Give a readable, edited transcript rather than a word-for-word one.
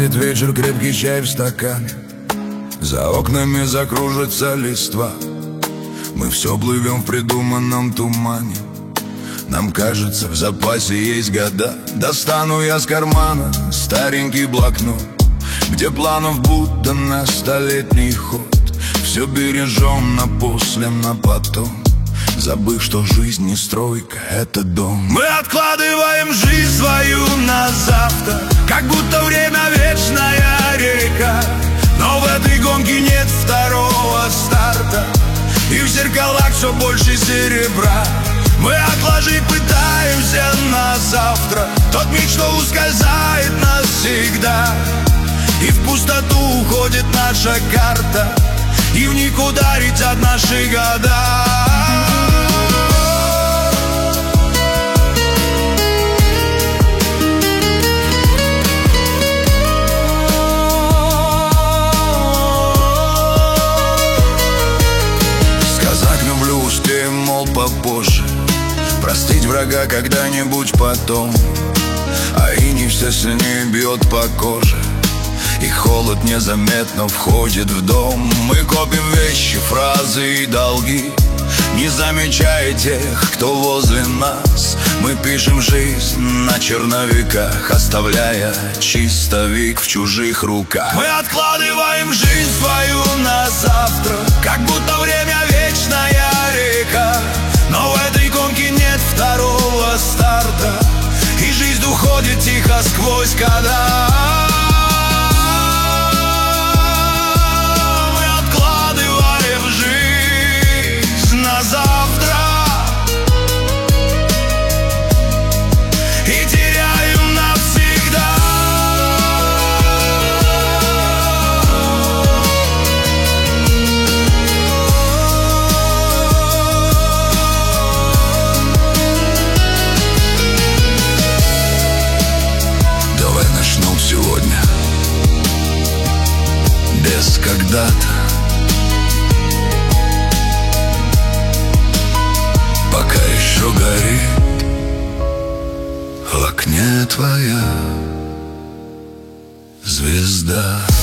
Наступит вечер, крепкий чай в стакане, за окнами закружится листва. Мы все плывем в придуманном тумане. Нам кажется, в запасе есть года. Достану я с кармана старенький блокнот, где планов будто на столетний ход. Все бережем на после, на потом, забыв, что жизнь не стройка, это дом. Мы откладываем жизнь свою на завтра, как будто время вечная река. Но в этой гонке нет второго старта, и в зеркалах все больше серебра. Мы отложить пытаемся на завтра тот миг, что ускользает навсегда. И в пустоту уходит наша карта, и в никуда летят наши года. Сказать люблю успеем, мол, попозже, простить врага когда-нибудь потом. А иней все сильнее бьет по коже, и холод незаметно входит в дом. Мы копим вещи, фразы и долги, не замечая тех, кто возле нас. Мы пишем жизнь на черновиках, оставляя чистовик в чужих руках. Мы откладываем жизнь свою на завтра, как будто время вечная река. Но в этой гонке нет второго старта, и жизнь уходит тихо сквозь года. Сегодня без когда-то, пока еще горит в окне твоя звезда.